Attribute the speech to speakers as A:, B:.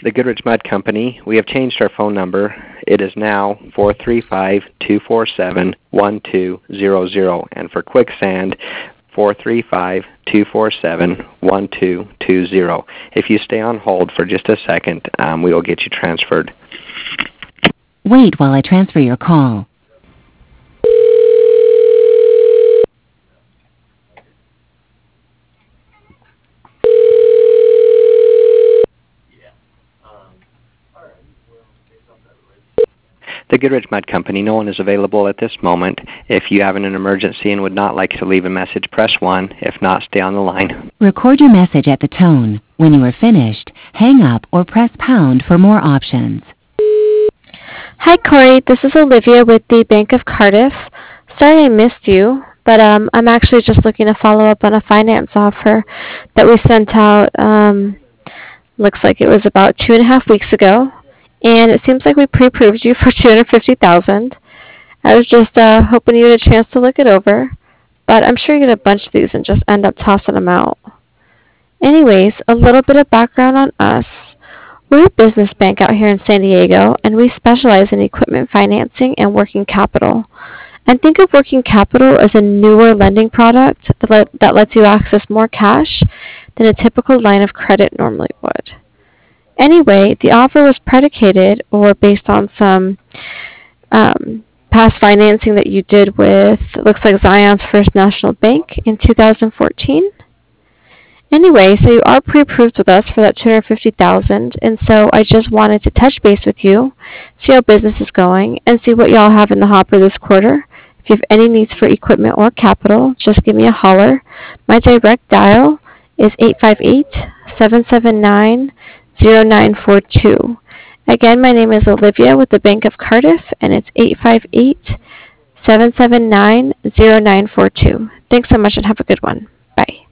A: The Goodrich Mud Company, we have changed our phone number. It is now 435-247-1200. And for quicksand, 435-247-1220. If you stay on hold for just a second, we will get you transferred.
B: Wait while I transfer your call.
A: The Goodrich Mud Company, no one is available at this moment. If you have an emergency and would not like to leave a message, press 1. If not, stay on the line.
B: Record your message at the tone. When you are finished, hang up or press pound for more options.
C: Hi, Corey. This is Olivia with the Bank of Cardiff. Sorry I missed you, but I'm actually just looking to follow up on a finance offer that we sent out. Looks like it was about 2.5 weeks ago. And it seems like we pre-approved you for $250,000. I was just hoping you had a chance to look it over, but I'm sure you get a bunch of these and just end up tossing them out. Anyways, a little bit of background on us. We're a business bank out here in San Diego, and we specialize in equipment financing and working capital. And think of working capital as a newer lending product that lets you access more cash than a typical line of credit normally would. Anyway, the offer was predicated or based on some past financing that you did with, it looks like Zion's First National Bank in 2014. Anyway, so you are pre-approved with us for that $250,000, and so I just wanted to touch base with you, see how business is going, and see what y'all have in the hopper this quarter. If you have any needs for equipment or capital, just give me a holler. My direct dial is 858-779-0942. Again, my name is Olivia with the Bank of Cardiff, and it's 858-779-0942. Thanks so much and have a good one. Bye.